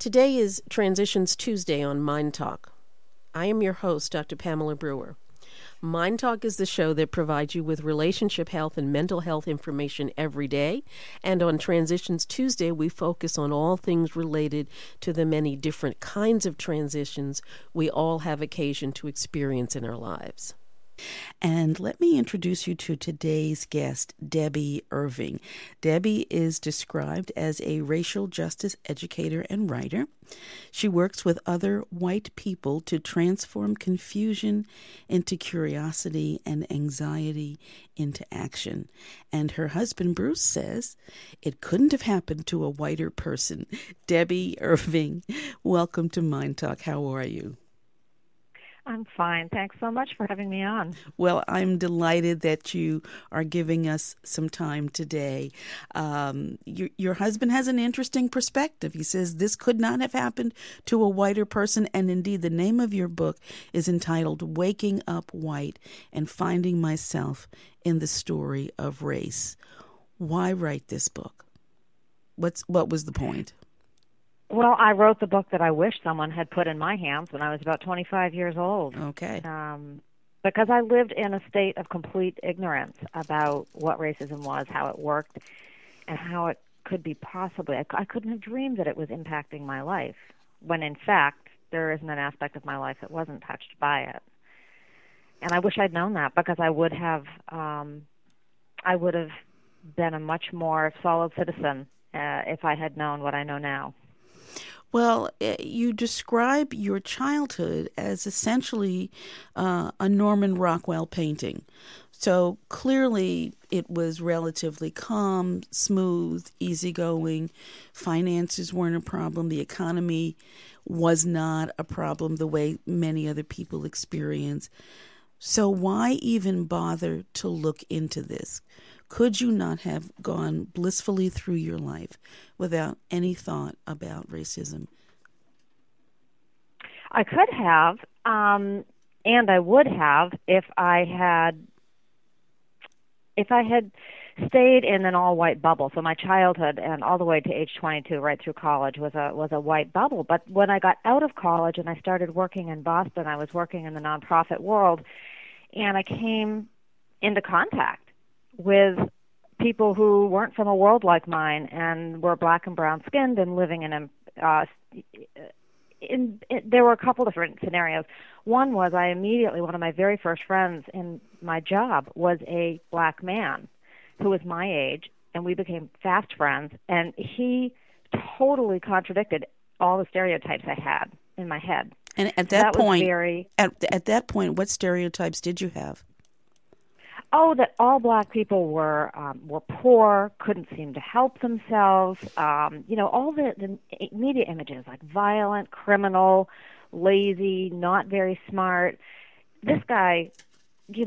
Today is Transitions Tuesday on Mind Talk. I am your host, Dr. Pamela Brewer. Mind Talk is the show that provides you with relationship health and mental health information every day. And on Transitions Tuesday, we focus on all things related to the many different kinds of transitions we all have occasion to experience in our lives. And let me introduce you to today's guest, Debbie Irving. Debbie is described as a racial justice educator and writer. She works with other white people to transform confusion into curiosity and anxiety into action. And her husband, Bruce, says it couldn't have happened to a whiter person. Debbie Irving, welcome to Mind Talk. How are you? I'm fine. Thanks so much for having me on. Well, I'm delighted that you are giving us some time today. Your husband has an interesting perspective. He says this could not have happened to a whiter person. And indeed, the name of your book is entitled Waking Up White and Finding Myself in the Story of Race. Why write this book? What was the point? Well, I wrote the book that I wish someone had put in my hands when I was about 25 years old. Okay. Because I lived in a state of complete ignorance about what racism was, how it worked, and how it could be possibly. I couldn't have dreamed that it was impacting my life, when in fact there isn't an aspect of my life that wasn't touched by it. And I wish I'd known that, because I would have been a much more solid citizen if I had known what I know now. Well, you describe your childhood as essentially a Norman Rockwell painting. So clearly it was relatively calm, smooth, easygoing. Finances weren't a problem. The economy was not a problem the way many other people experience. So why even bother to look into this? Could you not have gone blissfully through your life without any thought about racism? I could have, and I would have if I had stayed in an all-white bubble. So my childhood and all the way to age 22, right through college, was a white bubble. But when I got out of college and I started working in Boston, I was working in the nonprofit world, and I came into contact with people who weren't from a world like mine and were black and brown skinned and living there were a couple different scenarios. One was one of my very first friends in my job was a black man who was my age, and we became fast friends, and he totally contradicted all the stereotypes I had in my head. And at that point, at that point, what stereotypes did you have? Oh, that all black people were poor, couldn't seem to help themselves. All the media images, like violent, criminal, lazy, not very smart. This guy, he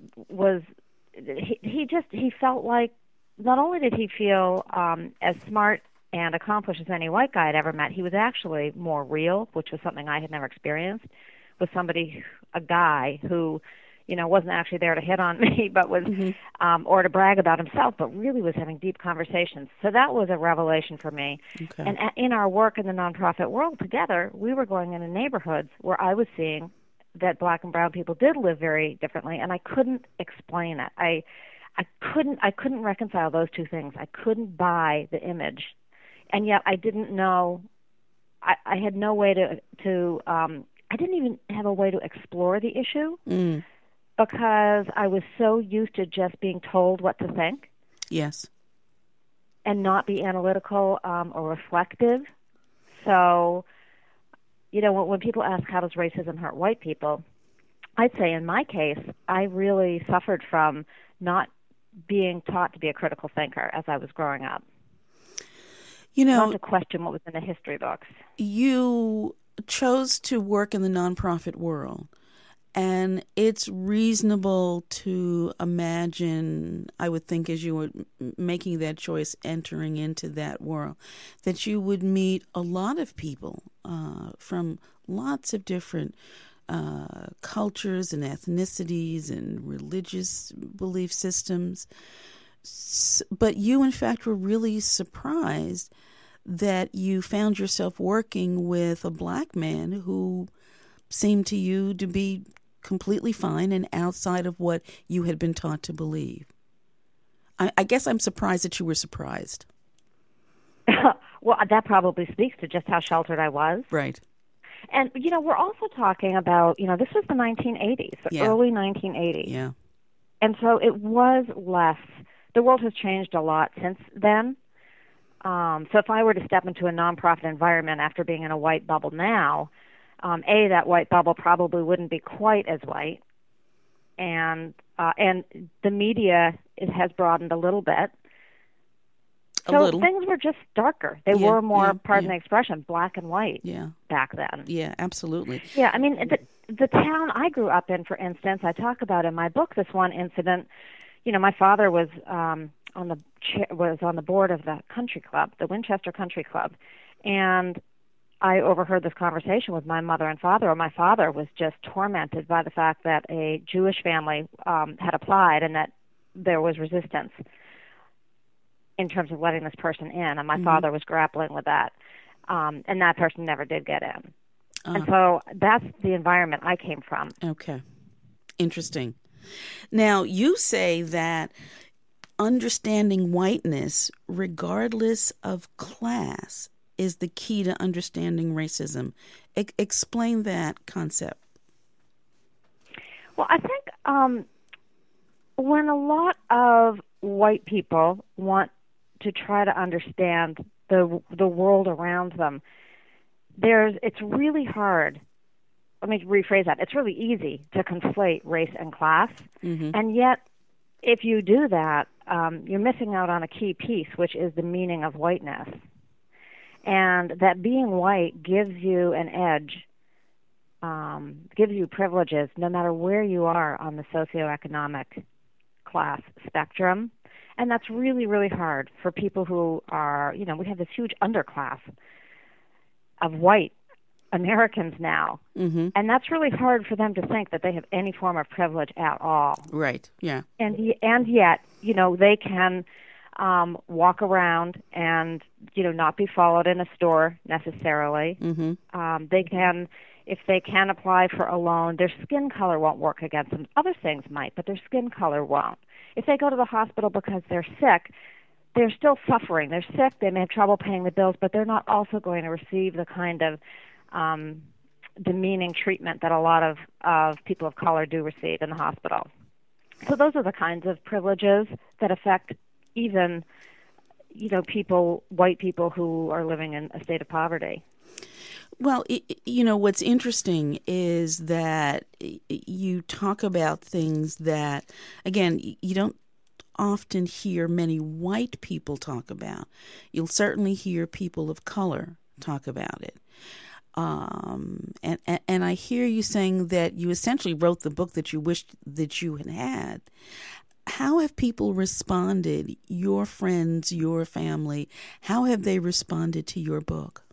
felt like, not only did he feel as smart and accomplished as any white guy I'd ever met, he was actually more real, which was something I had never experienced, with a guy who wasn't actually there to hit on me, but was, or to brag about himself, but really was having deep conversations. So that was a revelation for me. Okay. And in our work in the nonprofit world together, we were going into neighborhoods where I was seeing that black and brown people did live very differently, and I couldn't explain it. I couldn't reconcile those two things. I couldn't buy the image, and yet I didn't know. I had no way to I didn't even have a way to explore the issue. Because I was so used to just being told what to think. Yes. And not be analytical or reflective. So, when people ask, how does racism hurt white people, I'd say in my case, I really suffered from not being taught to be a critical thinker as I was growing up. Not to question what was in the history books. You chose to work in the nonprofit world. And it's reasonable to imagine, I would think, as you were making that choice, entering into that world, that you would meet a lot of people from lots of different cultures and ethnicities and religious belief systems. But you, in fact, were really surprised that you found yourself working with a black man who seemed to you to be completely fine and outside of what you had been taught to believe. I guess I'm surprised that you were surprised. Well, that probably speaks to just how sheltered I was. Right. And, we're also talking about, this was the 1980s, the early 1980s. Yeah. And so it was less. The world has changed a lot since then. So if I were to step into a nonprofit environment after being in a white bubble now, that white bubble probably wouldn't be quite as white. And the media, it has broadened a little bit. So things were just darker. They were more, pardon the expression, black and white back then. Yeah, absolutely. Yeah, I mean, the town I grew up in, for instance, I talk about in my book this one incident. My father was on the board of the country club, the Winchester Country Club, and I overheard this conversation with my mother and father. And my father was just tormented by the fact that a Jewish family had applied and that there was resistance in terms of letting this person in, and my father was grappling with that, and that person never did get in. And so that's the environment I came from. Okay. Interesting. Now, you say that understanding whiteness, regardless of class, is the key to understanding racism. Explain that concept. Well, I think when a lot of white people want to try to understand the world around them, it's really hard. Let me rephrase that. It's really easy to conflate race and class, and yet if you do that, you're missing out on a key piece, which is the meaning of whiteness, and that being white gives you an edge, gives you privileges, no matter where you are on the socioeconomic class spectrum. And that's really, really hard for people who are, we have this huge underclass of white Americans now. And that's really hard for them to think that they have any form of privilege at all. Right, yeah. And yet, they can walk around and, not be followed in a store necessarily. They can, if they can apply for a loan, their skin color won't work against them. Other things might, but their skin color won't. If they go to the hospital because they're sick, they're still suffering. They're sick. They may have trouble paying the bills, but they're not also going to receive the kind of demeaning treatment that a lot of people of color do receive in the hospital. So those are the kinds of privileges that affect even, white people who are living in a state of poverty. Well, what's interesting is that you talk about things that, again, you don't often hear many white people talk about. You'll certainly hear people of color talk about it. And I hear you saying that you essentially wrote the book that you wished that you had had. How have people responded, your friends, your family? How have they responded to your book?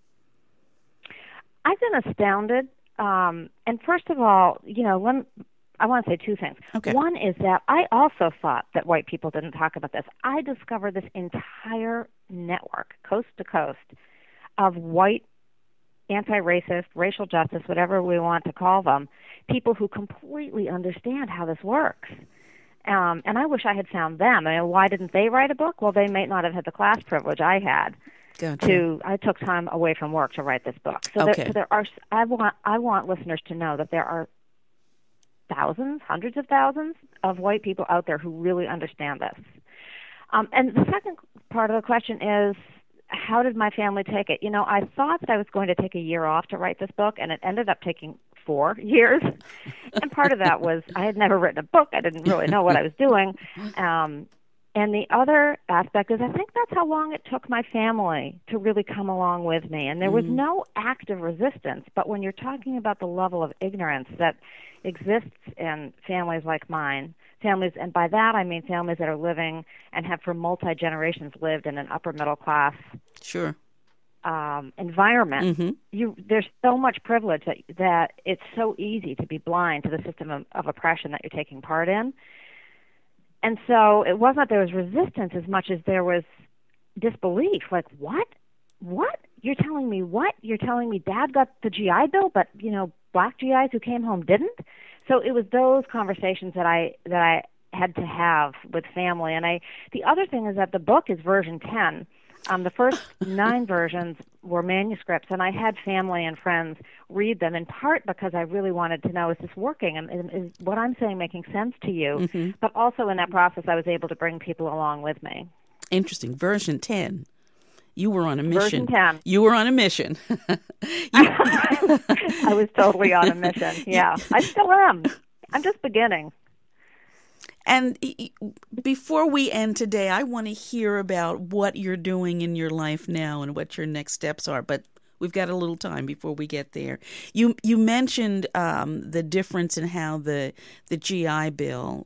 I've been astounded. And first of all, I want to say two things. Okay. One is that I also thought that white people didn't talk about this. I discovered this entire network, coast to coast, of white anti-racist, racial justice, whatever we want to call them, people who completely understand how this works. And I wish I had found them. I mean, why didn't they write a book? Well, they might not have had the class privilege I had. Gotcha. I took time away from work to write this book. So okay. there are. I want listeners to know that there are thousands, hundreds of thousands of white people out there who really understand this. And the second part of the question is, how did my family take it? I thought that I was going to take a year off to write this book, and it ended up taking 4 years. And part of that was I had never written a book. I didn't really know what I was doing. And the other aspect is I think that's how long it took my family to really come along with me. And there was no active resistance. But when you're talking about the level of ignorance that exists in families like mine, families, and by that I mean families that are living and have for multi-generations lived in an upper middle class sure environment, there's so much privilege that it's so easy to be blind to the system of oppression that you're taking part in. And so it wasn't that there was resistance as much as there was disbelief. Like, what? what? You're telling me what? You're telling me Dad got the GI Bill, but, black GIs who came home didn't? So it was those conversations that I had to have with family. And the other thing is that the book is version 10. The first 9 versions were manuscripts, and I had family and friends read them, in part because I really wanted to know, is this working? And is what I'm saying making sense to you? Mm-hmm. But also in that process, I was able to bring people along with me. Interesting. Version 10. You were on a mission. Version 10. You were on a mission. I was totally on a mission. Yeah, I still am. I'm just beginning. And before we end today, I want to hear about what you're doing in your life now and what your next steps are. But we've got a little time before we get there. You mentioned the difference in how the GI Bill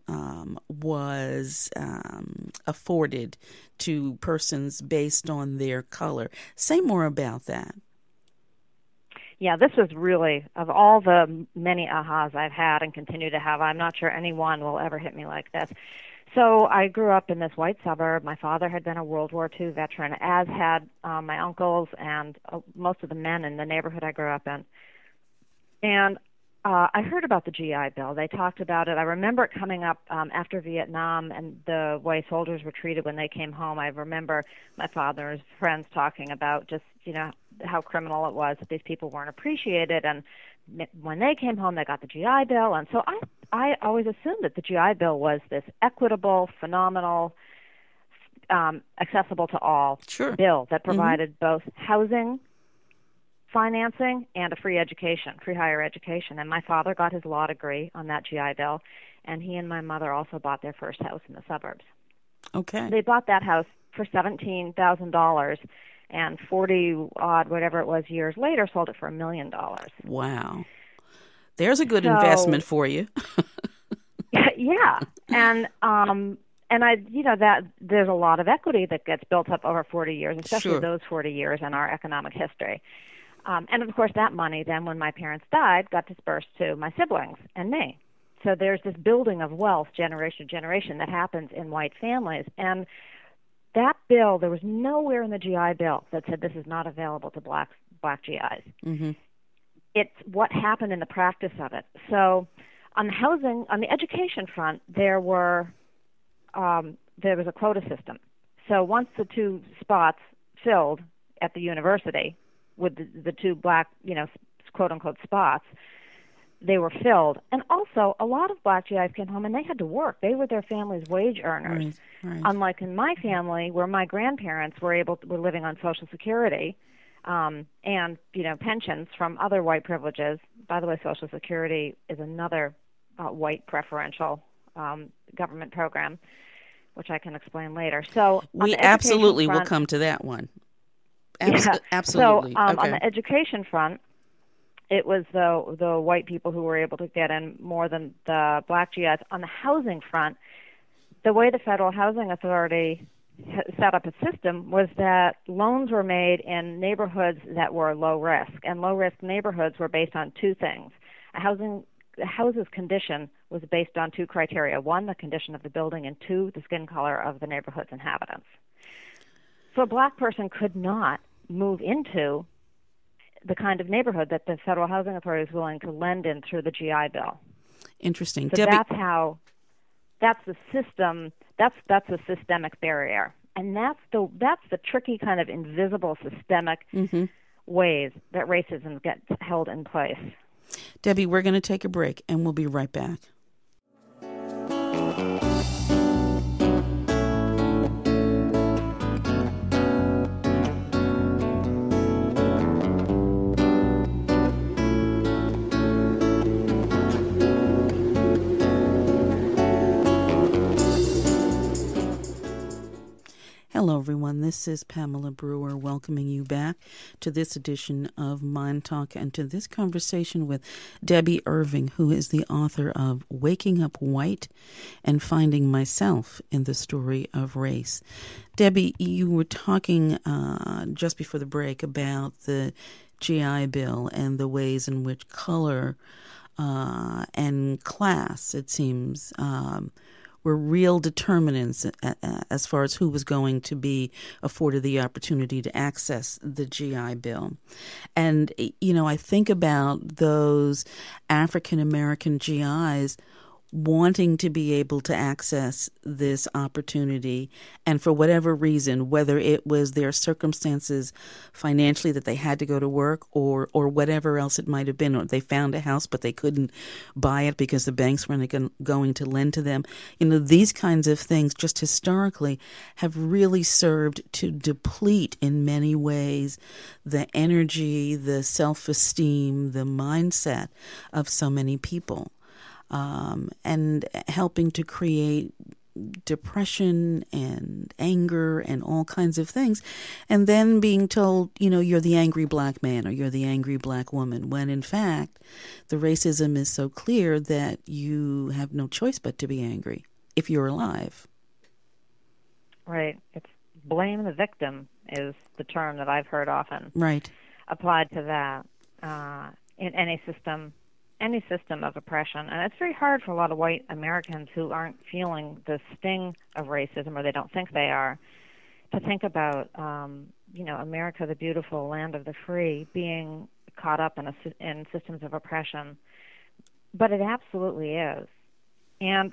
was afforded to persons based on their color. Say more about that. Yeah, this was really, of all the many ahas I've had and continue to have, I'm not sure anyone will ever hit me like this. So I grew up in this white suburb. My father had been a World War II veteran, as had my uncles and most of the men in the neighborhood I grew up in. And I heard about the GI Bill. They talked about it. I remember it coming up after Vietnam and the way soldiers were treated when they came home. I remember my father's friends talking about just, how criminal it was that these people weren't appreciated. And when they came home, they got the GI Bill. And so I always assumed that the GI Bill was this equitable, phenomenal, accessible to all bill that provided both housing, financing, and a free education, free higher education. And my father got his law degree on that GI Bill, and he and my mother also bought their first house in the suburbs. Okay. They bought that house for $17,000, and 40-odd, whatever it was, years later, sold it for $1 million. Wow. There's a good investment for you. Yeah. And that there's a lot of equity that gets built up over 40 years, especially those 40 years in our economic history. And, of course, that money then, when my parents died, got dispersed to my siblings and me. So there's this building of wealth generation to generation that happens in white families. And that bill, there was nowhere in the GI Bill that said this is not available to black GIs. Mm-hmm. It's what happened in the practice of it. So on the education front, there was a quota system. So once the 2 spots filled at the university with the 2 black, quote-unquote spots, they were filled. And also, a lot of black GIs came home, and they had to work. They were their family's wage earners. Right. Unlike in my family, where my grandparents were living on Social Security and, pensions from other white privileges. By the way, Social Security is another white preferential government program, which I can explain later. So we absolutely will come to that one. Absolutely. So on the education front, it was the white people who were able to get in more than the black GIs. On the housing front, the way the Federal Housing Authority set up its system was that loans were made in neighborhoods that were low risk, and low risk neighborhoods were based on 2 things. The house's condition was based on 2 criteria: 1, the condition of the building, and 2, the skin color of the neighborhood's inhabitants. So a black person could not move into the kind of neighborhood that the Federal Housing Authority is willing to lend in through the GI Bill. Interesting. So Debbie, that's the system. That's a systemic barrier, and that's the tricky kind of invisible systemic ways that racism gets held in place. Debbie, we're going to take a break, and we'll be right back. Hello, everyone. This is Pamela Brewer welcoming you back to this edition of Mind Talk and to this conversation with Debbie Irving, who is the author of Waking Up White and Finding Myself in the Story of Race. Debbie, you were talking just before the break about the GI Bill and the ways in which color and class, it seems, were real determinants as far as who was going to be afforded the opportunity to access the GI Bill. And, I think about those African American GIs wanting to be able to access this opportunity, and for whatever reason, whether it was their circumstances financially that they had to go to work or whatever else it might have been, or they found a house but they couldn't buy it because the banks weren't going to lend to them. These kinds of things just historically have really served to deplete in many ways the energy, the self-esteem, the mindset of so many people. And helping to create depression and anger and all kinds of things, and then being told, you're the angry black man or you're the angry black woman, when in fact the racism is so clear that you have no choice but to be angry if you're alive. Right. It's blame the victim is the term that I've heard often applied to that in any system of oppression. And it's very hard for a lot of white Americans who aren't feeling the sting of racism, or they don't think they are, to think about, America, the beautiful land of the free, being caught up in systems of oppression. But it absolutely is. And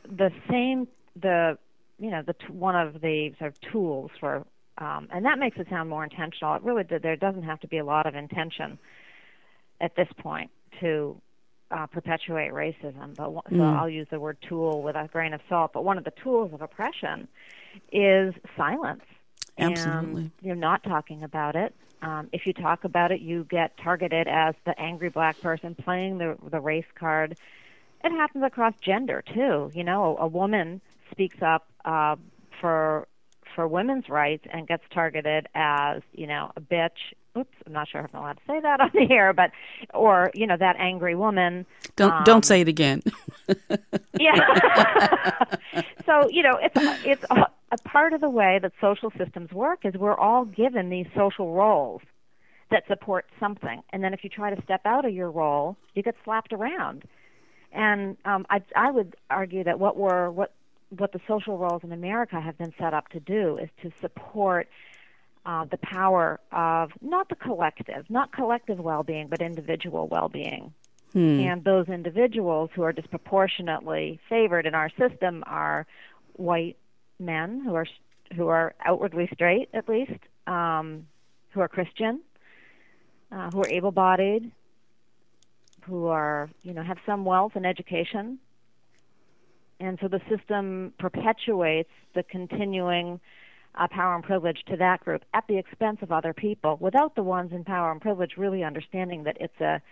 one of the sort of tools for, and that makes it sound more intentional. It really, there doesn't have to be a lot of intention at this point to perpetuate racism, so I'll use the word tool with a grain of salt. But one of the tools of oppression is silence. Absolutely. And you're not talking about it. If you talk about it, you get targeted as the angry black person playing the race card. It happens across gender too. A woman speaks up for women's rights and gets targeted as a bitch. Oops, I'm not sure if I'm allowed to say that on the air, or that angry woman. Don't say it again. Yeah. So it's a part of the way that social systems work is we're all given these social roles that support something, and then if you try to step out of your role, you get slapped around. And I would argue that what the social roles in America have been set up to do is to support the power of not collective well-being, but individual well-being. And those individuals who are disproportionately favored in our system are white men who are outwardly straight, at least, who are Christian, who are able-bodied, who are have some wealth and education. And so the system perpetuates the continuing power and privilege to that group at the expense of other people, without the ones in power and privilege really understanding that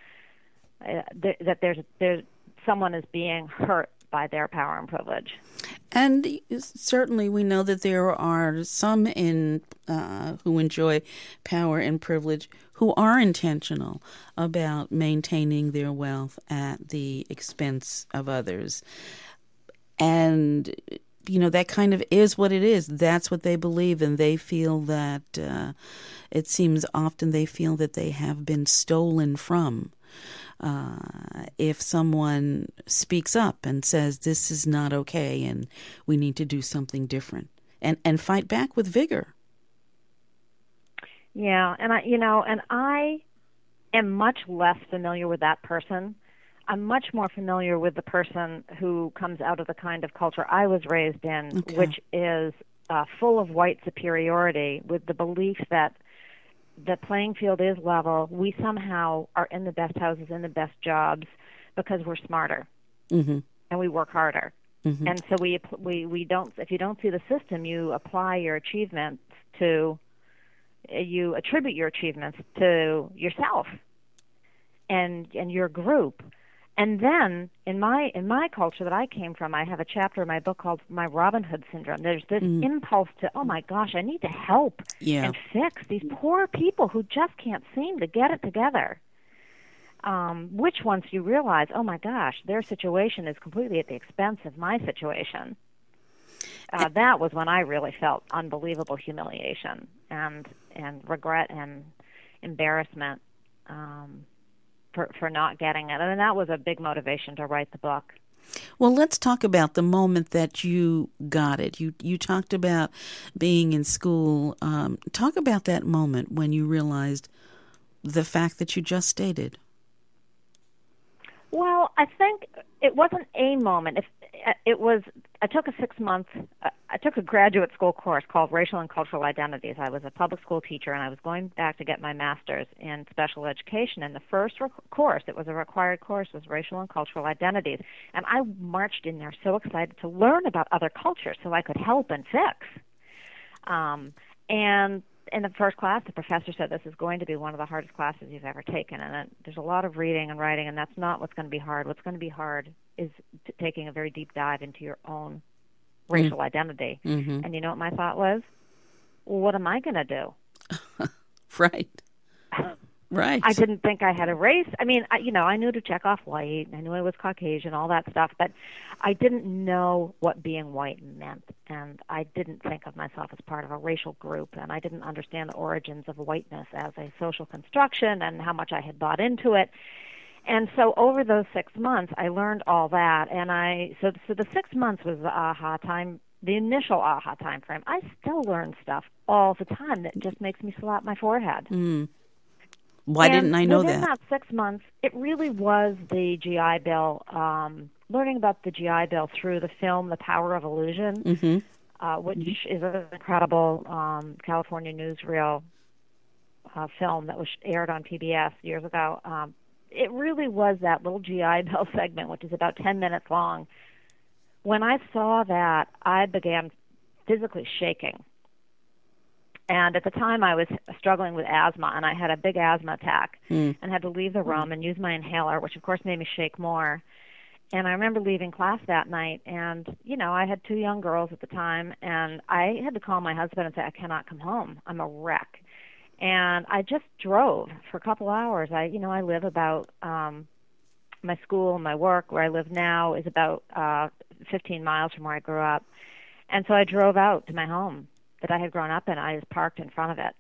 there's someone is being hurt by their power and privilege. And certainly we know that there are some who enjoy power and privilege who are intentional about maintaining their wealth at the expense of others. And that kind of is what it is. That's what they believe, and they feel that it seems often they feel that they have been stolen from. If someone speaks up and says this is not okay and we need to do something different, and fight back with vigor. Yeah, and I am much less familiar with that person. I'm much more familiar with the person who comes out of the kind of culture I was raised in, which is full of white superiority, with the belief that the playing field is level. We somehow are in the best houses, in the best jobs, because we're smarter and we work harder. And so we don't. If you don't see the system, you apply your achievements you attribute your achievements to yourself and your group. And then in my culture that I came from, I have a chapter in my book called My Robin Hood Syndrome. There's this impulse to, oh my gosh, I need to help and fix these poor people who just can't seem to get it together. Which once you realize, oh my gosh, their situation is completely at the expense of my situation. That was when I really felt unbelievable humiliation and regret and embarrassment for not getting it. And that was a big motivation to write the book. Well, let's talk about the moment that you got it. You talked about being in school. Talk about that moment when you realized the fact that you just stated. Well, I think it wasn't a moment. If it was, I took a 6 month. I took a graduate school course called Racial and Cultural Identities. I was a public school teacher, and I was going back to get my master's in special education. And the first course, it was a required course, was Racial and Cultural Identities. And I marched in there so excited to learn about other cultures so I could help and fix. And in the first class, the professor said, this is going to be one of the hardest classes you've ever taken. And there's a lot of reading and writing, and that's not what's going to be hard. What's going to be hard is taking a very deep dive into your own racial identity. Mm-hmm. And you know what my thought was? Well, what am I going to do? Right. Right. I didn't think I had a race. I mean, I knew to check off white. I knew I was Caucasian, all that stuff. But I didn't know what being white meant. And I didn't think of myself as part of a racial group. And I didn't understand the origins of whiteness as a social construction and how much I had bought into it. And so over those 6 months, I learned all that. And so the 6 months was the aha time, the initial aha time frame. I still learn stuff all the time that just makes me slap my forehead. Mm. Why didn't I know within that? Within that 6 months, it really was the GI Bill, learning about the GI Bill through the film The Power of Illusion, mm-hmm. Which is an incredible California newsreel film that was aired on PBS years ago. It really was that little GI Bill segment, which is about 10 minutes long. When I saw that, I began physically shaking. And at the time, I was struggling with asthma, and I had a big asthma attack and had to leave the room and use my inhaler, which, of course, made me shake more. And I remember leaving class that night, and, I had 2 young girls at the time, and I had to call my husband and say, I cannot come home. I'm a wreck. And I just drove for a couple hours. I live about my school and my work, where I live now, is about 15 miles from where I grew up. And so I drove out to my home that I had grown up in. I was parked in front of it.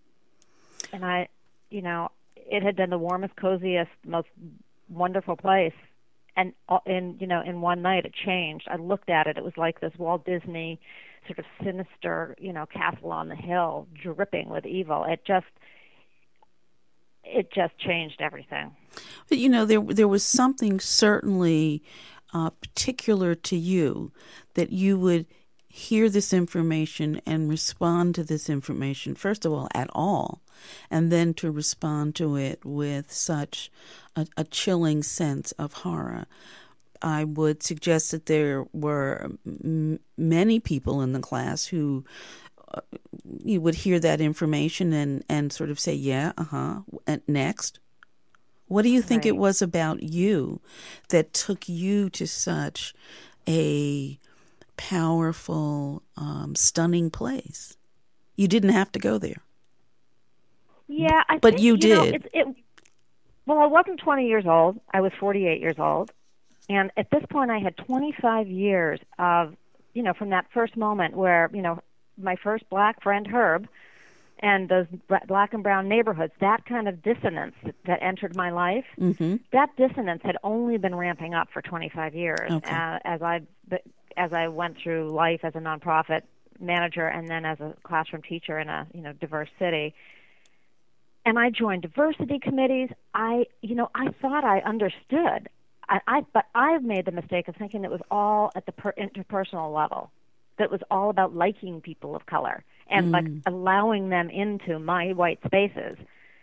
And it had been the warmest, coziest, most wonderful place. And in one night it changed. I looked at it. It was like this Walt Disney sort of sinister, castle on the hill, dripping with evil. It just changed everything. But there was something certainly particular to you that you would hear this information and respond to this information, first of all, at all, and then to respond to it with such a chilling sense of horror. I would suggest that there were many people in the class who you would hear that information and sort of say, yeah, and next. What do you think it was about you that took you to such a powerful, stunning place? You didn't have to go there. Yeah, but you did. Well, I wasn't 20 years old. I was 48 years old. And at this point, I had 25 years of, from that first moment where, my first black friend, Herb, and those black and brown neighborhoods, that kind of dissonance that entered my life, that dissonance had only been ramping up for 25 years as I went through life as a nonprofit manager and then as a classroom teacher in a diverse city. And I joined diversity committees. I thought I understood. But I've made the mistake of thinking it was all at the interpersonal level. That was all about liking people of color and like allowing them into my white spaces.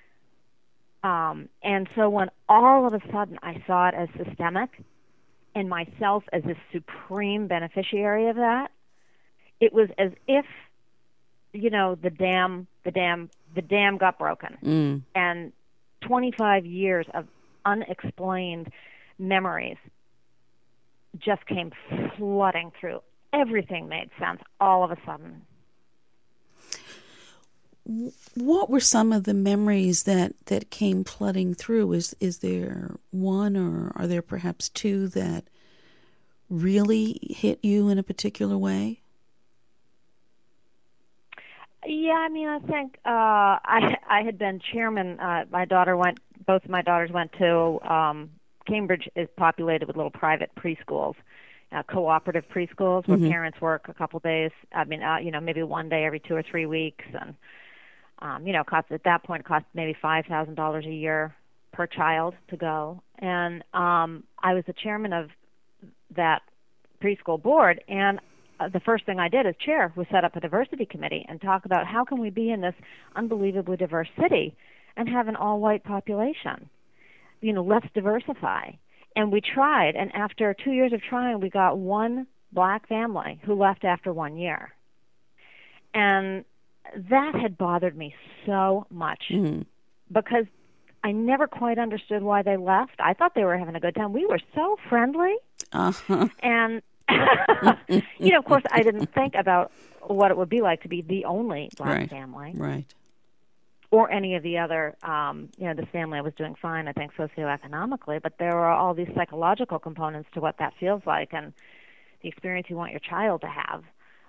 And so when all of a sudden I saw it as systemic and myself as this supreme beneficiary of that, it was as if, the dam got broken. And 25 years of unexplained memories just came flooding through. Everything made sense all of a sudden. What were some of the memories that came flooding through? Is there one, or are there perhaps two that really hit you in a particular way? Yeah, I think I had been chairman. Both of my daughters went to Cambridge is populated with little private preschools, cooperative preschools where parents work a couple days. I mean, maybe one day every 2 or 3 weeks, and cost at that point cost maybe $5,000 a year per child to go. And I was the chairman of that preschool board, and the first thing I did as chair was set up a diversity committee and talk about how can we be in this unbelievably diverse city and have an all-white population. Let's diversify. And we tried, and after 2 years of trying, we got one black family who left after 1 year. And that had bothered me so much because I never quite understood why they left. I thought they were having a good time. We were so friendly. And, of course, I didn't think about what it would be like to be the only black family. Right. Or any of the other, this family I was doing fine, I think, socioeconomically, but there were all these psychological components to what that feels like and the experience you want your child to have.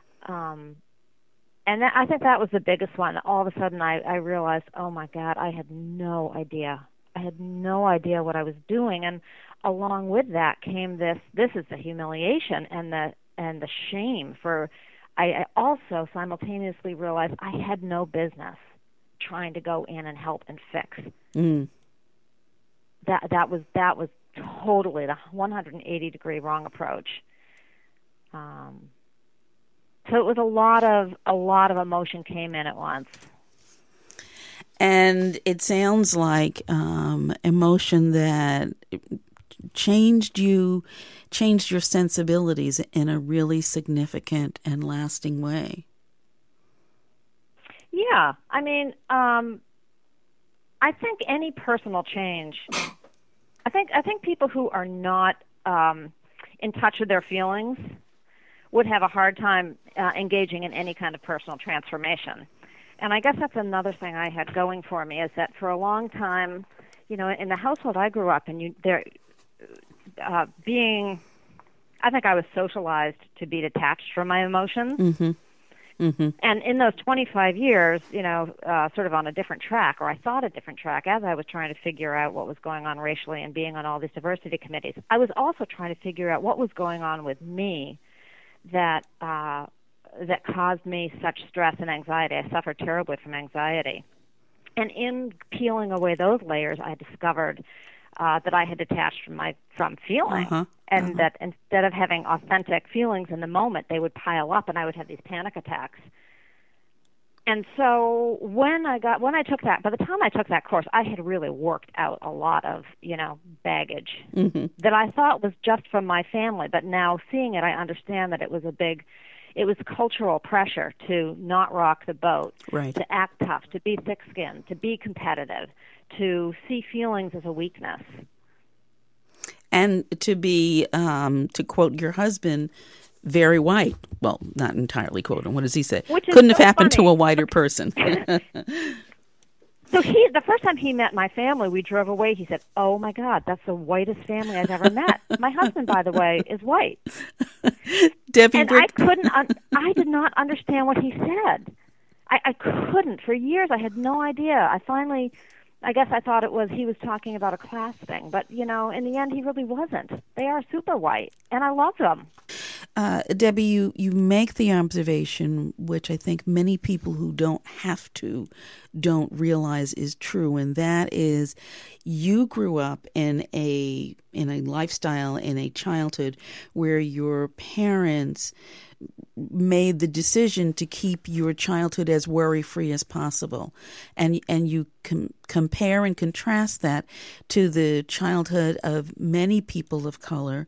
And I think that was the biggest one. All of a sudden I realized, oh, my God, I had no idea. I had no idea what I was doing. And along with that came this is the humiliation and the shame for, I also simultaneously realized I had no business trying to go in and help and fix. That was totally the 180-degree wrong approach. So it was a lot of emotion came in at once. And it sounds like emotion that changed your sensibilities in a really significant and lasting way. Yeah, I mean, I think any personal change. I think people who are not in touch with their feelings would have a hard time engaging in any kind of personal transformation. And I guess that's another thing I had going for me is that for a long time, in the household I grew up in, I think I was socialized to be detached from my emotions. And in those 25 years, sort of on a different track, or I thought a different track, as I was trying to figure out what was going on racially and being on all these diversity committees, I was also trying to figure out what was going on with me that caused me such stress and anxiety. I suffered terribly from anxiety. And in peeling away those layers, I discovered that I had detached from feeling, that instead of having authentic feelings in the moment, they would pile up, and I would have these panic attacks. And so by the time I took that course, I had really worked out a lot of baggage that I thought was just from my family. But now seeing it, I understand that it was cultural pressure to not rock the boat, to act tough, to be thick-skinned, to be competitive, to see feelings as a weakness. And to be, to quote your husband, very white. Well, not entirely quote him. What does he say? Couldn't have happened to a whiter person. So the first time he met my family, we drove away. He said, "Oh my God, that's the whitest family I've ever met." My husband, by the way, is white. Debbie, and I did not understand what he said. I couldn't. For years, I had no idea. I guess I thought he was talking about a class thing, but in the end, he really wasn't. They are super white, and I love them. Debbie, you make the observation, which I think many people who don't have to don't realize is true, and that is you grew up in a lifestyle, in a childhood where your parents made the decision to keep your childhood as worry-free as possible. And you compare and contrast that to the childhood of many people of color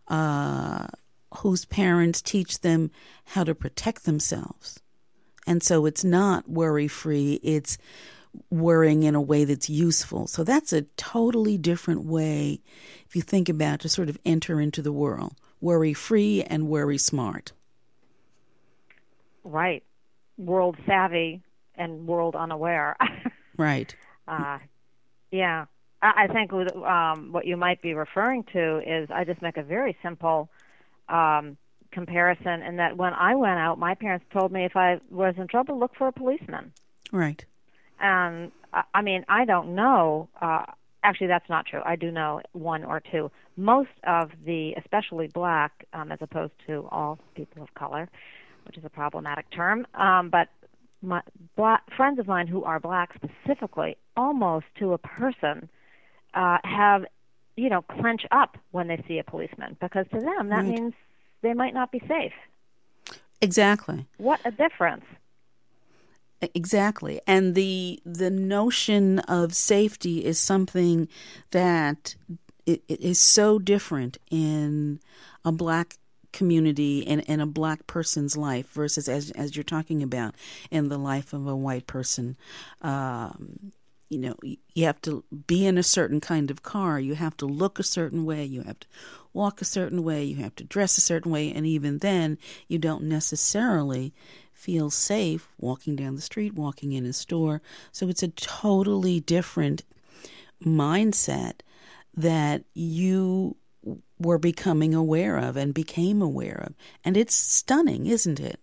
whose parents teach them how to protect themselves. And so it's not worry-free, it's worrying in a way that's useful. So that's a totally different way, if you think about it, to sort of enter into the world. Worry-free and worry-smart. Right. World savvy and world unaware. Right. Yeah. I think what you might be referring to is I just make a very simple comparison in that when I went out, my parents told me if I was in trouble, look for a policeman. Right. And I mean, I don't know Actually, that's not true. I do know one or two. Most of the, especially black, as opposed to all people of color, which is a problematic term, but friends of mine who are black specifically, almost to a person, have, clench up when they see a policeman, because to them that means they might not be safe. Exactly. What a difference. Exactly. And the notion of safety is something that it is so different in a black community and in a black person's life versus, as you're talking about, in the life of a white person. You have to be in a certain kind of car. You have to look a certain way. You have to walk a certain way. You have to dress a certain way. And even then, you don't necessarily feel safe walking down the street, walking in a store. So it's a totally different mindset that you were becoming aware of and became aware of. And it's stunning, isn't it?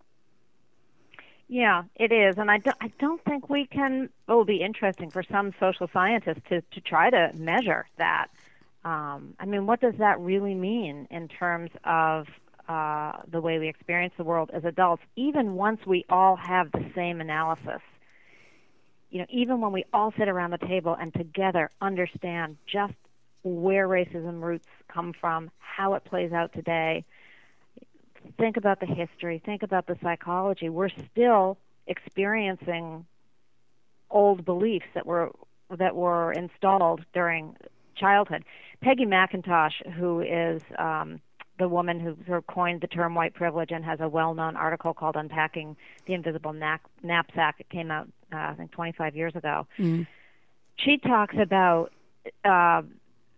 Yeah, it is. And I don't think we can, it will be interesting for some social scientists to try to measure that. What does that really mean in terms of the way we experience the world as adults, even once we all have the same analysis? Even when we all sit around the table and together understand just where racism roots come from, how it plays out today, think about the history, think about the psychology. We're still experiencing old beliefs that were installed during childhood. Peggy McIntosh, who is the woman who sort of coined the term white privilege and has a well-known article called Unpacking the Invisible Knapsack. It came out, I think, 25 years ago. Mm. She talks about that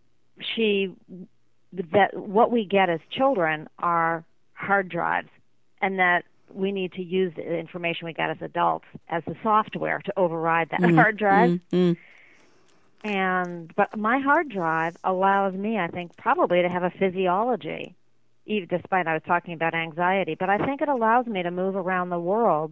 what we get as children are hard drives, and that we need to use the information we get as adults as the software to override that hard drive. But my hard drive allows me, I think, probably to have a physiology, even despite I was talking about anxiety. But I think it allows me to move around the world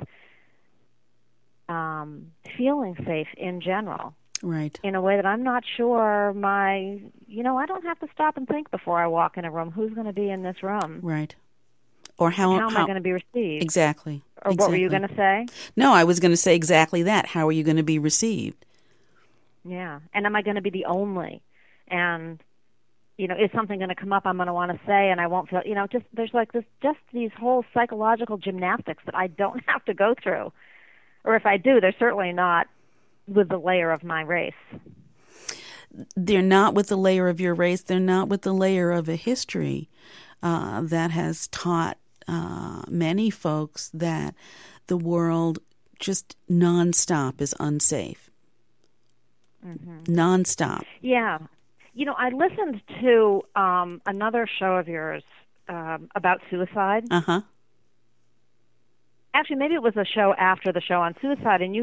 feeling safe in general. Right. In a way that I'm not sure I don't have to stop and think before I walk in a room, who's going to be in this room? Right. Or how am I going to be received? Exactly. Or what were you going to say? No, I was going to say exactly that. How are you going to be received? Yeah. And am I going to be the only? And, is something going to come up I'm going to want to say and I won't feel, there's just these whole psychological gymnastics that I don't have to go through. Or if I do, they're certainly not with the layer of my race. They're not with the layer of your race. They're not with the layer of a history that has taught many folks that the world just nonstop is unsafe. Mm-hmm. Nonstop. Yeah. I listened to another show of yours about suicide. Uh-huh. Actually, maybe it was a show after the show on suicide, and you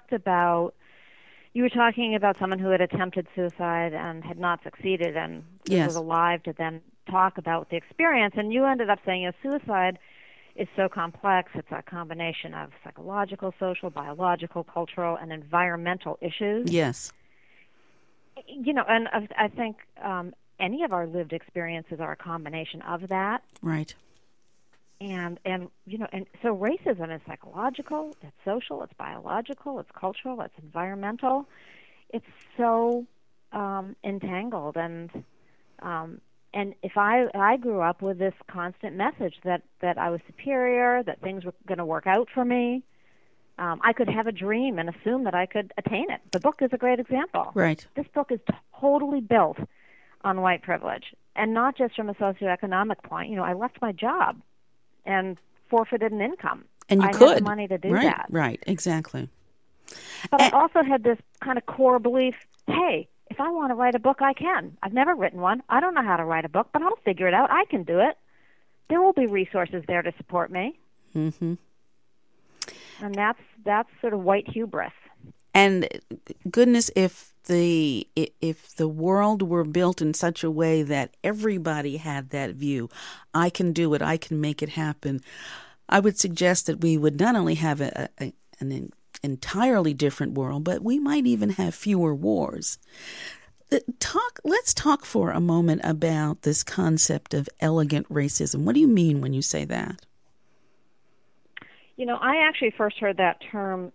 were talking about someone who had attempted suicide and had not succeeded and was alive to then talk about the experience. And you ended up saying, suicide is so complex. It's a combination of psychological, social, biological, cultural, and environmental issues. Yes. And I think any of our lived experiences are a combination of that. Right. And so racism is psychological, it's social, it's biological, it's cultural, it's environmental. It's so entangled, and if I grew up with this constant message that I was superior, that things were going to work out for me, I could have a dream and assume that I could attain it. The book is a great example. Right. This book is totally built on white privilege, and not just from a socioeconomic point. I left my job and forfeited an income. And you I could. had the money to do that. Right, exactly. But I also had this kind of core belief, hey, if I want to write a book, I can. I've never written one. I don't know how to write a book, but I'll figure it out. I can do it. There will be resources there to support me. Mm-hmm. And that's sort of white hubris. And goodness, if the world were built in such a way that everybody had that view, I can do it, I can make it happen, I would suggest that we would not only have an entirely different world, but we might even have fewer wars. Let's talk for a moment about this concept of elegant racism. What do you mean when you say that? I actually first heard that term,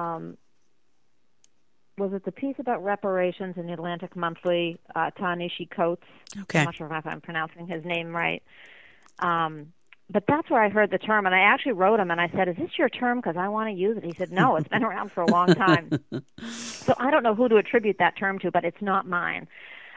was it the piece about reparations in the Atlantic Monthly, Ta-Nehisi Coates? Okay. I'm not sure if I'm pronouncing his name right. But that's where I heard the term, and I actually wrote him, and I said, is this your term? Because I want to use it. He said, no, it's been around for a long time. So I don't know who to attribute that term to, but it's not mine.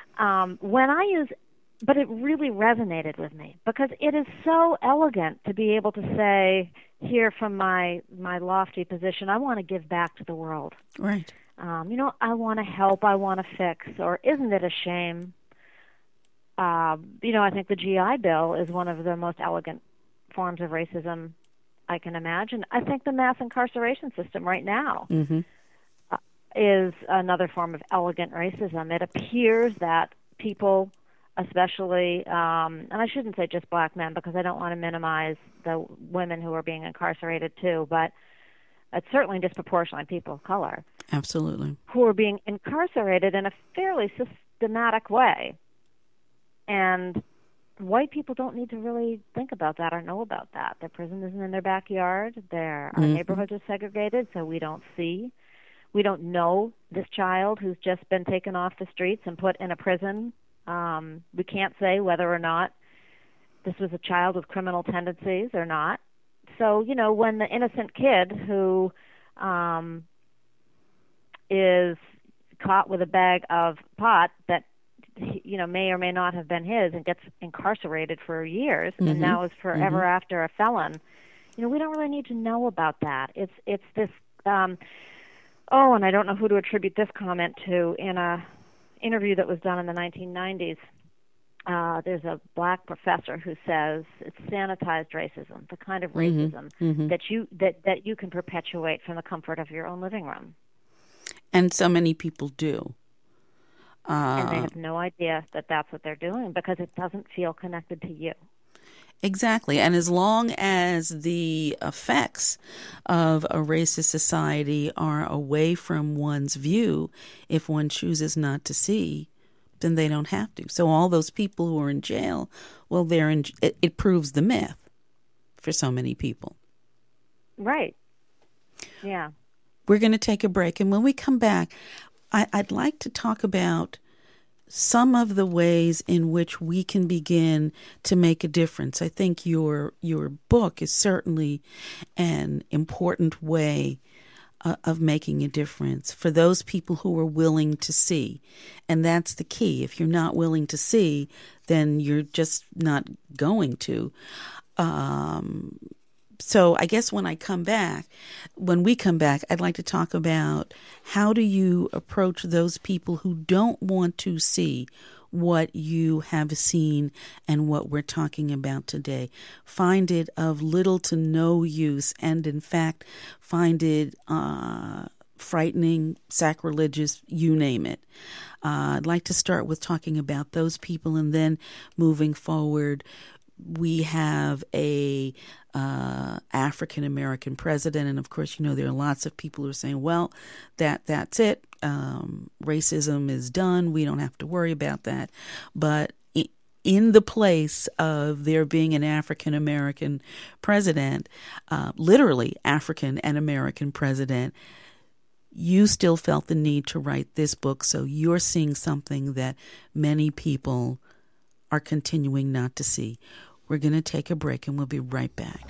But it really resonated with me, because it is so elegant to be able to say, here from my lofty position, I want to give back to the world. Right. I want to help, I want to fix, or isn't it a shame? I think the GI Bill is one of the most elegant forms of racism I can imagine. I think the mass incarceration system right now is another form of elegant racism. It appears that people, especially, and I shouldn't say just black men, because I don't want to minimize the women who are being incarcerated too, but it's certainly disproportionately people of color. Absolutely. Who are being incarcerated in a fairly systematic way. And white people don't need to really think about that or know about that. Their prison isn't in their backyard. Our neighborhoods are segregated, so we don't know this child who's just been taken off the streets and put in a prison. We can't say whether or not this was a child with criminal tendencies or not. So, when the innocent kid who is caught with a bag of pot that may or may not have been his, and gets incarcerated for years, and now is forever after a felon, we don't really need to know about that. It's this, and I don't know who to attribute this comment to. In a interview that was done in the 1990s, there's a black professor who says it's sanitized racism, the kind of racism that you can perpetuate from the comfort of your own living room. And so many people do. And they have no idea that that's what they're doing, because it doesn't feel connected to you. Exactly. And as long as the effects of a racist society are away from one's view, if one chooses not to see, then they don't have to. So all those people who are in jail, well, it proves the myth for so many people. Right. Yeah. We're going to take a break. And when we come back, I'd like to talk about some of the ways in which we can begin to make a difference. I think your book is certainly an important way of making a difference for those people who are willing to see. And that's the key. If you're not willing to see, then you're just not going to. So I guess when we come back, I'd like to talk about how do you approach those people who don't want to see what you have seen and what we're talking about today. Find it of little to no use, and in fact, find it frightening, sacrilegious, you name it. I'd like to start with talking about those people, and then moving forward, we have a African American president, and of course, there are lots of people who are saying, "Well, that's it. Racism is done. We don't have to worry about that." But in the place of there being an African American president, literally African and American president, you still felt the need to write this book. So you're seeing something that many people are continuing not to see. We're going to take a break, and we'll be right back.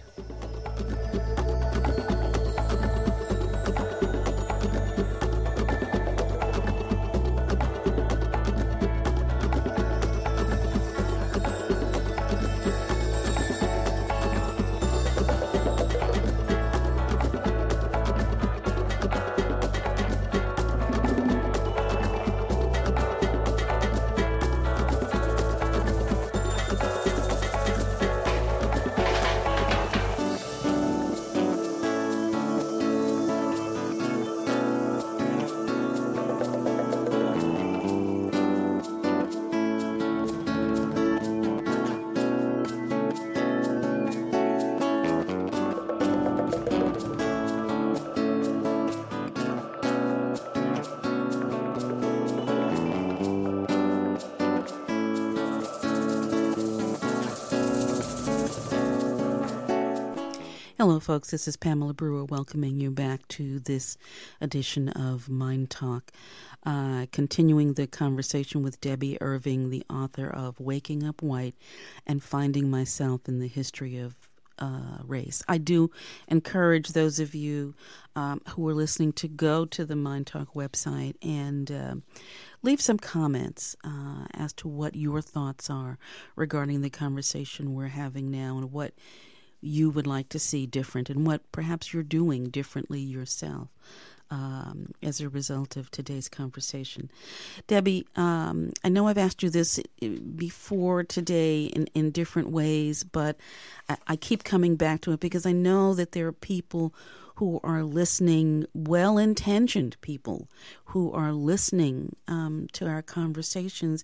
Hello, folks. This is Pamela Brewer welcoming you back to this edition of Mind Talk. Continuing the conversation with Debbie Irving, the author of Waking Up White and Finding Myself in the History of Race. I do encourage those of you who are listening to go to the Mind Talk website and leave some comments as to what your thoughts are regarding the conversation we're having now and what you would like to see different and what perhaps you're doing differently yourself as a result of today's conversation. Debbie, I know I've asked you this before today in different ways, but I keep coming back to it because I know that there are people who are listening, well-intentioned people who are listening to our conversations,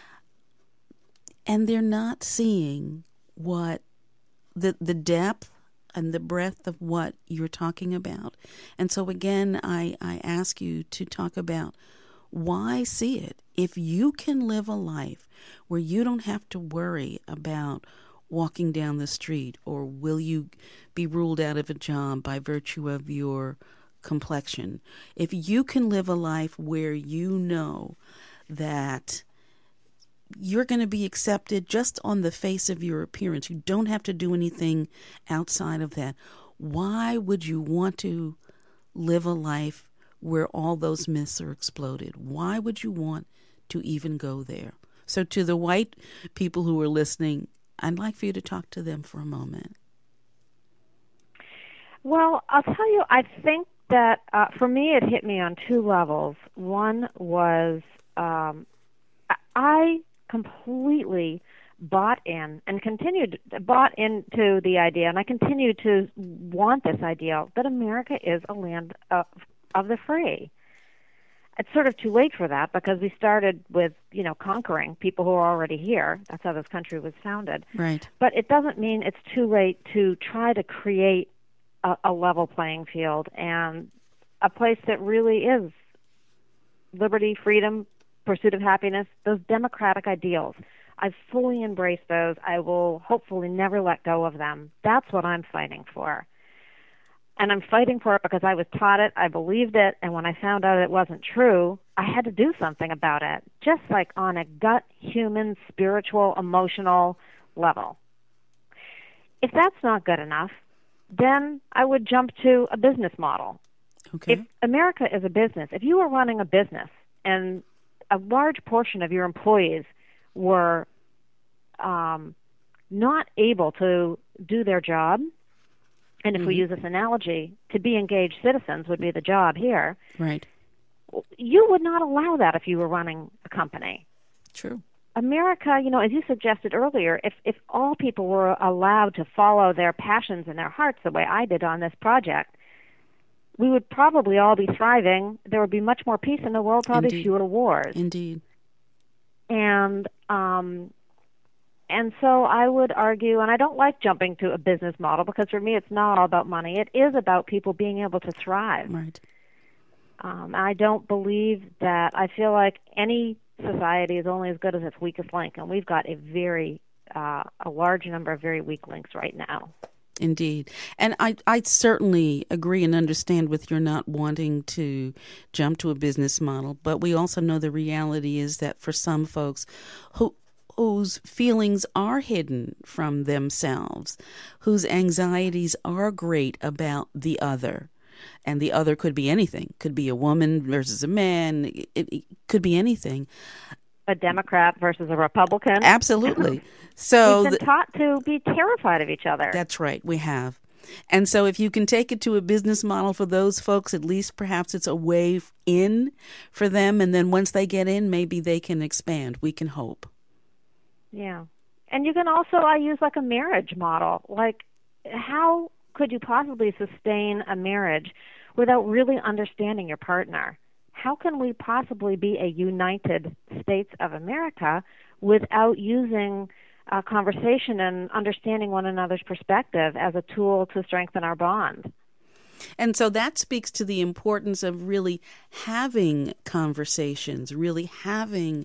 and they're not seeing what the depth and the breadth of what you're talking about. And so again, I ask you to talk about why see it. If you can live a life where you don't have to worry about walking down the street or will you be ruled out of a job by virtue of your complexion, if you can live a life where you know that you're going to be accepted just on the face of your appearance. You don't have to do anything outside of that. Why would you want to live a life where all those myths are exploded? Why would you want to even go there? So to the white people who are listening, I'd like for you to talk to them for a moment. Well, I'll tell you, I think that for me it hit me on two levels. One was I completely bought into the idea, and I continue to want this idea that America is a land of the free. It's sort of too late for that because we started with, conquering people who are already here. That's how this country was founded. Right. But it doesn't mean it's too late to try to create a level playing field and a place that really is liberty, freedom, pursuit of happiness, those democratic ideals. I've fully embraced those. I will hopefully never let go of them. That's what I'm fighting for. And I'm fighting for it because I was taught it, I believed it, and when I found out it wasn't true, I had to do something about it, just like on a gut, human, spiritual, emotional level. If that's not good enough, then I would jump to a business model. Okay. If America is a business, if you were running a business and a large portion of your employees were not able to do their job, and if we use this analogy, to be engaged citizens would be the job here. Right. You would not allow that if you were running a company. True. America, as you suggested earlier, if all people were allowed to follow their passions and their hearts the way I did on this project, we would probably all be thriving. There would be much more peace in the world, probably Indeed. fewer wars. Indeed. And so I would argue, and I don't like jumping to a business model because for me it's not all about money. It is about people being able to thrive. Right. I don't believe that. I feel like any society is only as good as its weakest link, and we've got a large number of very weak links right now. Indeed. And I certainly agree and understand with your not wanting to jump to a business model, but we also know the reality is that for some folks whose feelings are hidden from themselves, whose anxieties are great about the other, and the other could be anything, could be a woman versus a man, it could be anything. A Democrat versus a Republican. Absolutely. So we've been taught to be terrified of each other. That's right. We have. And so if you can take it to a business model for those folks, at least perhaps it's a way in for them. And then once they get in, maybe they can expand. We can hope. Yeah. And you can also, I use like a marriage model. Like, how could you possibly sustain a marriage without really understanding your partner? How can we possibly be a United States of America without using conversation and understanding one another's perspective as a tool to strengthen our bond? And so that speaks to the importance of really having conversations, really having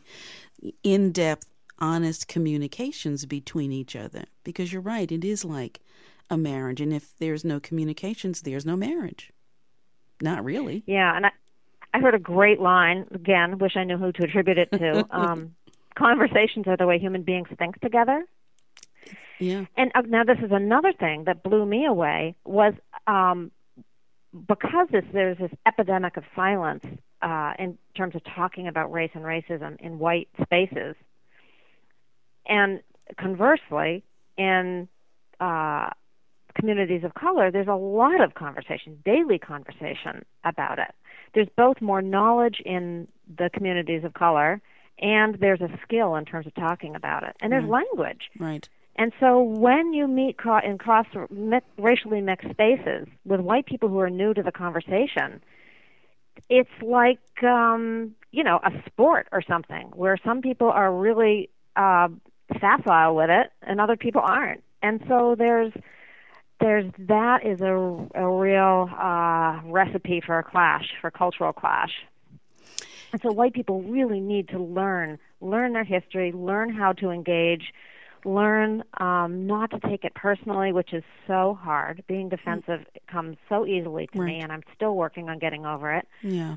in-depth, honest communications between each other. Because you're right, it is like a marriage. And if there's no communications, there's no marriage. Not really. Yeah, and I heard a great line, again, wish I knew who to attribute it to. Conversations are the way human beings think together. Yeah. And now this is another thing that blew me away was because there's this epidemic of silence in terms of talking about race and racism in white spaces. And conversely, in communities of color, there's a lot of conversation, daily conversation about it. There's both more knowledge in the communities of color, and there's a skill in terms of talking about it. And there's language. Right. And so when you meet in racially mixed spaces with white people who are new to the conversation, it's like, a sport or something, where some people are really facile with it and other people aren't. And so that is a real recipe for a clash, for cultural clash. And so white people really need to learn their history, learn how to engage, learn not to take it personally, which is so hard. Being defensive comes so easily to me, and I'm still working on getting over it. Yeah.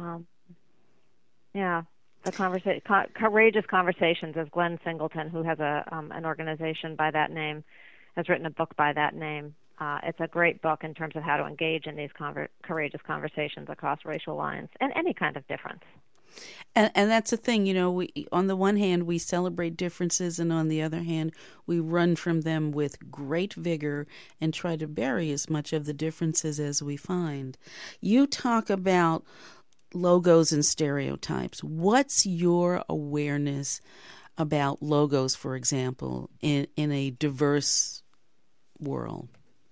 The Courageous Conversations, as Glenn Singleton, who has an organization by that name, has written a book by that name. It's a great book in terms of how to engage in these courageous conversations across racial lines and any kind of difference. And that's the thing, we, on the one hand, we celebrate differences, and on the other hand, we run from them with great vigor and try to bury as much of the differences as we find. You talk about logos and stereotypes. What's your awareness about logos, for example, in a diverse world?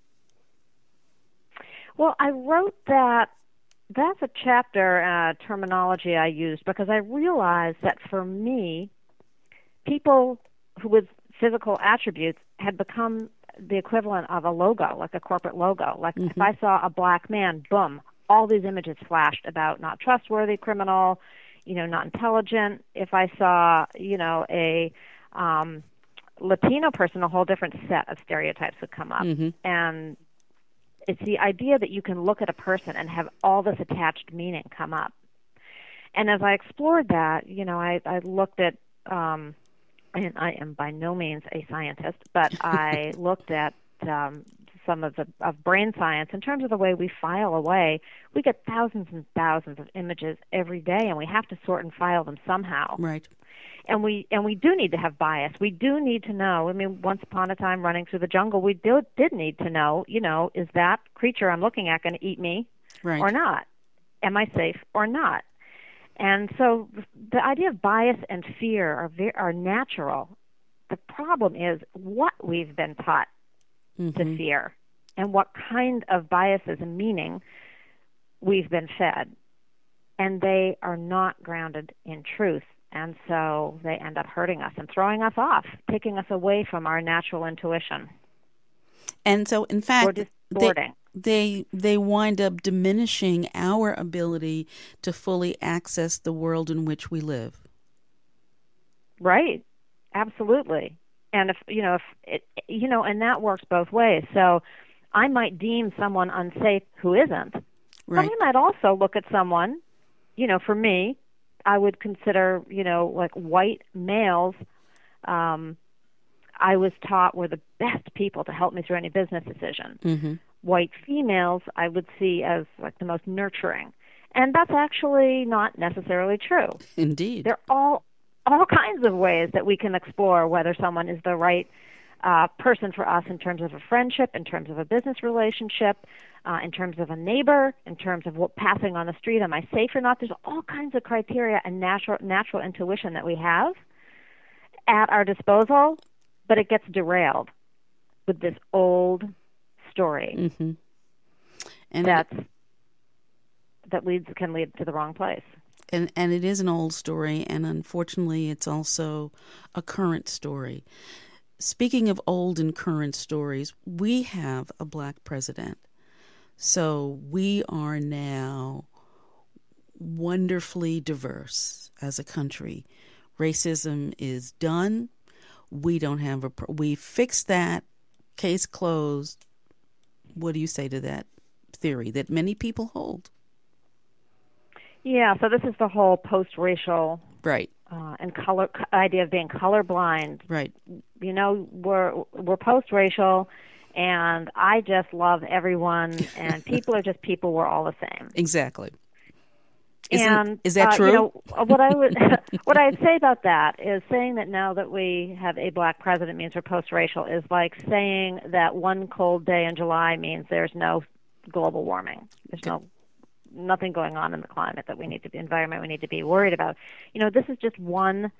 Well, I wrote that's a chapter terminology I used because I realized that for me, people who with physical attributes had become the equivalent of a logo, like a corporate logo. Like if I saw a black man, boom, all these images flashed about not trustworthy, criminal, not intelligent. If I saw, a Latino person, a whole different set of stereotypes would come up. And it's the idea that you can look at a person and have all this attached meaning come up. And as I explored that, I looked at, and I am by no means a scientist, but I looked at some of brain science in terms of the way we file away. We get thousands and thousands of images every day, and we have to sort and file them somehow. Right. And we do need to have bias. We do need to know. I mean, once upon a time, running through the jungle, we did need to know. Is that creature I'm looking at going to eat me, or not? Am I safe or not? And so the idea of bias and fear are natural. The problem is what we've been taught to fear, and what kind of biases and meaning we've been fed, and they are not grounded in truth. And so they end up hurting us and throwing us off, taking us away from our natural intuition. And so, in fact, or distorting. They wind up diminishing our ability to fully access the world in which we live. Right. Absolutely. And and that works both ways. So I might deem someone unsafe who isn't. Right. But I might also look at someone, for me, I would consider, like white males, I was taught were the best people to help me through any business decision. White females I would see as like the most nurturing. And that's actually not necessarily true. Indeed. There are all kinds of ways that we can explore whether someone is the right person for us in terms of a friendship, in terms of a business relationship, in terms of a neighbor, in terms of passing on the street, am I safe or not? There's all kinds of criteria and natural intuition that we have at our disposal, but it gets derailed with this old story and that can lead to the wrong place. And it is an old story, and unfortunately it's also a current story. Speaking of old and current stories, we have a black president. So we are now wonderfully diverse as a country. Racism is done. We don't have we fixed that case closed. What do you say to that theory that many people hold? Yeah, so this is the whole post-racial Right. And color idea of being colorblind. Right. You know, we're post-racial, and I just love everyone, and people are just people. We're all the same. Exactly. Is that true? You know, what I'd say about that is saying that now that we have a black president means we're post-racial is like saying that one cold day in July means there's no global warming. There's nothing going on in the climate that environment we need to be worried about. You know, this is just one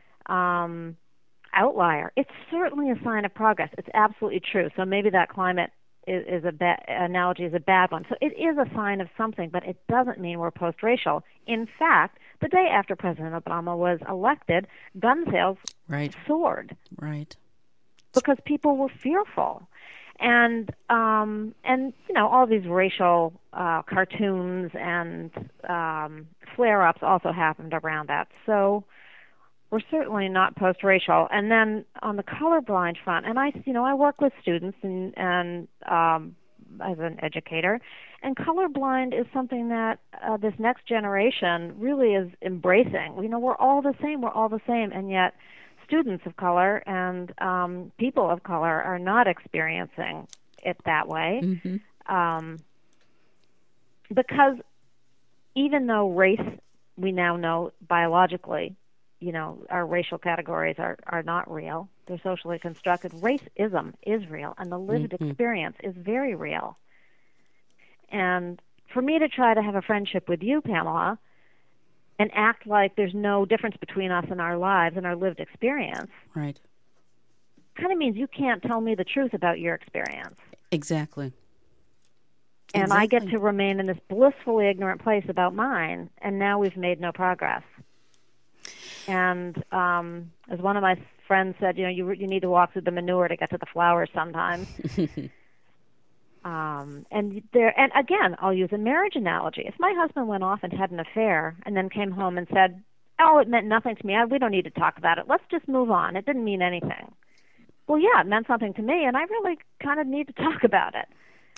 outlier. It's certainly a sign of progress. It's absolutely true. So maybe that climate analogy is a bad one. So it is a sign of something, but it doesn't mean we're post-racial. In fact, the day after President Obama was elected, gun sales soared. Right. Because people were fearful. And you know, all these racial cartoons and flare-ups also happened around that. So we're certainly not post-racial. And then on the colorblind front, and I work with students and as an educator, and colorblind is something that this next generation really is embracing. You know, we're all the same, and yet students of color and people of color are not experiencing it that way. Mm-hmm. Because even though race, we now know biologically, you know, our racial categories are not real. They're socially constructed. Racism is real, and the lived experience is very real. And for me to try to have a friendship with you, Pamela, and act like there's no difference between us and our lives and our lived experience, right, kind of means you can't tell me the truth about your experience. Exactly. And I get to remain in this blissfully ignorant place about mine, and now we've made no progress. And as one of my friends said, you know, you need to walk through the manure to get to the flowers sometimes. And again, I'll use a marriage analogy. If my husband went off and had an affair and then came home and said, "Oh, it meant nothing to me. We don't need to talk about it. Let's just move on. It didn't mean anything." Well, yeah, it meant something to me, and I really kind of need to talk about it.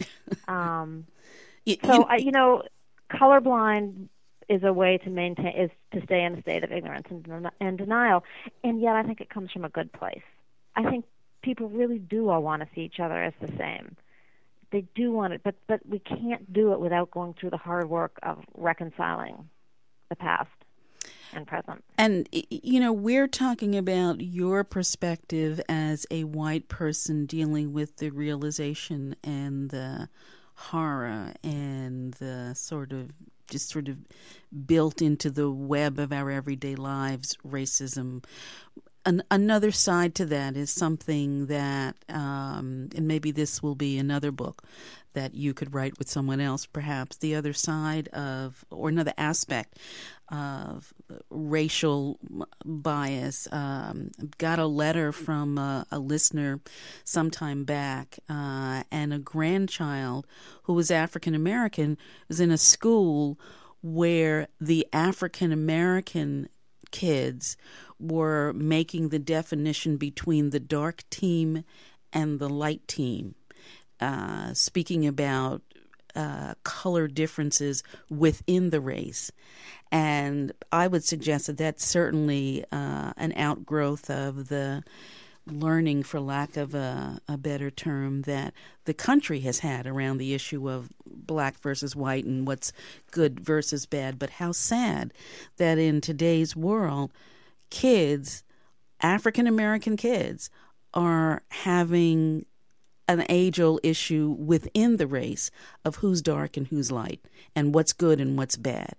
You know, colorblind is a way to stay in a state of ignorance and denial, and yet I think it comes from a good place. I think people really do all want to see each other as the same. They do want it, but we can't do it without going through the hard work of reconciling the past and present. And, you know, we're talking about your perspective as a white person dealing with the realization and the horror and the sort of built into the web of our everyday lives, racism. Another side to that is something that, and maybe this will be another book that you could write with someone else, perhaps, the other side of, or another aspect of racial bias. Got a letter from a listener sometime back, and a grandchild who was African American was in a school where the African American kids were making the definition between the dark team and the light team, speaking about color differences within the race. And I would suggest that that's certainly an outgrowth of the learning, for lack of a better term, that the country has had around the issue of black versus white and what's good versus bad. But how sad that in today's world, kids, African American kids, are having an age-old issue within the race of who's dark and who's light and what's good and what's bad.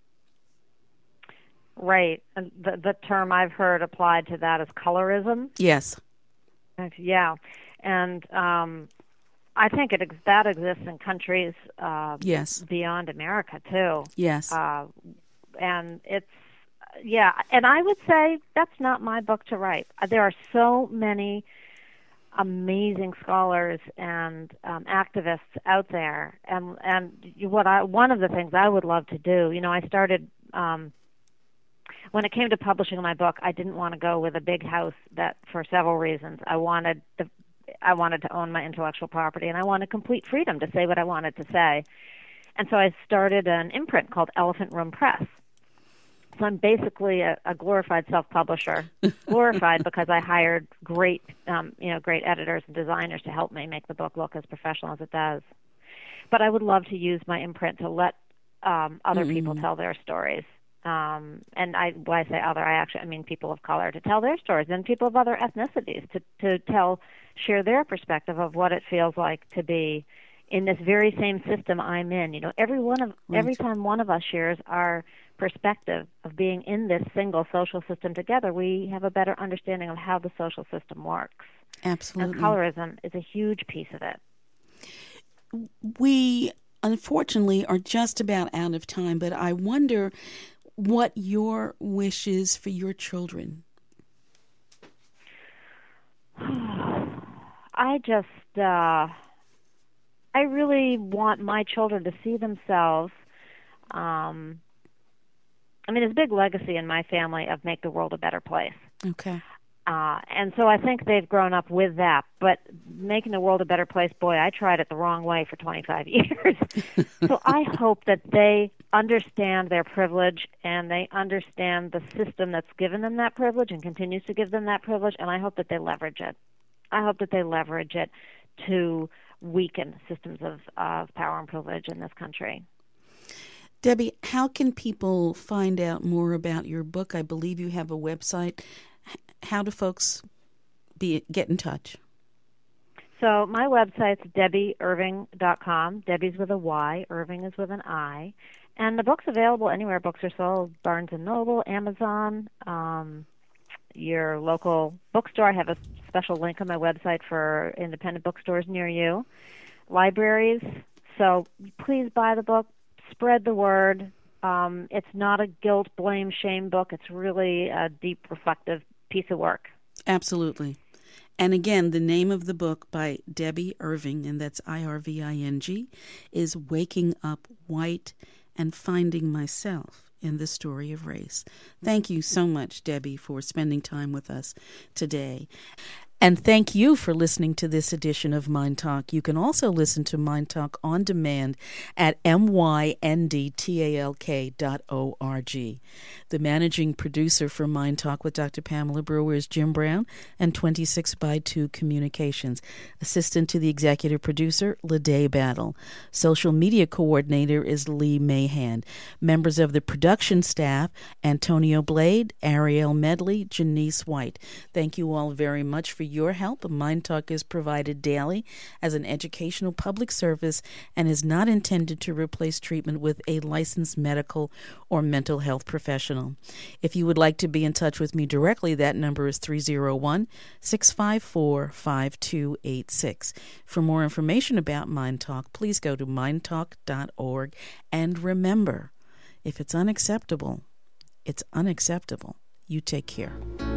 Right. And the term I've heard applied to that is colorism. Yes. Yeah. And I think that exists in countries yes. beyond America, too. Yes. And it's, yeah. And I would say that's not my book to write. There are so many amazing scholars and activists out there. And one of the things I would love to do, you know, I started... when it came to publishing my book, I didn't want to go with a big house that for several reasons. I wanted I wanted to own my intellectual property, and I wanted complete freedom to say what I wanted to say. And so I started an imprint called Elephant Room Press. So I'm basically a glorified self-publisher, glorified because I hired great editors and designers to help me make the book look as professional as it does. But I would love to use my imprint to let other people tell their stories. And when I say other, I mean people of color, to tell their stories, and people of other ethnicities to share their perspective of what it feels like to be in this very same system I'm in. Every time one of us shares our perspective of being in this single social system together, we have a better understanding of how the social system works. Absolutely. And colorism is a huge piece of it. We, unfortunately, are just about out of time, but I wonder what your wish is for your children. I really want my children to see themselves. There's a big legacy in my family of make the world a better place. Okay. And so I think they've grown up with that. But making the world a better place, boy, I tried it the wrong way for 25 years. So I hope that they understand their privilege and they understand the system that's given them that privilege and continues to give them that privilege, and I hope that they leverage it. I hope that they leverage it to weaken systems of power and privilege in this country. Debbie, how can people find out more about your book? I believe you have a website. How do folks get in touch? So my website's DebbieIrving.com. Debbie's with a Y, Irving is with an I. And the book's available anywhere books are sold, Barnes & Noble, Amazon, your local bookstore. I have a special link on my website for independent bookstores near you, libraries. So please buy the book, spread the word. It's not a guilt, blame, shame book. It's really a deep, reflective piece of work. Absolutely. And again, the name of the book by Debbie Irving, and that's Irving, is Waking Up White and Finding Myself in the Story of Race. Thank you so much, Debbie, for spending time with us today. And thank you for listening to this edition of Mind Talk. You can also listen to Mind Talk on demand at myndtalk.org. The managing producer for Mind Talk with Dr. Pamela Brewer is Jim Brown and 26x2 Communications. Assistant to the executive producer, Lede Battle. Social media coordinator is Lee Mahan. Members of the production staff, Antonio Blade, Ariel Medley, Janice White. Thank you all very much for your help. Mind Talk is provided daily as an educational public service and is not intended to replace treatment with a licensed medical or mental health professional. If you would like to be in touch with me directly, that number is 301-654-5286. For more information about Mind Talk, please go to mindtalk.org. And remember, if it's unacceptable, it's unacceptable. You take care.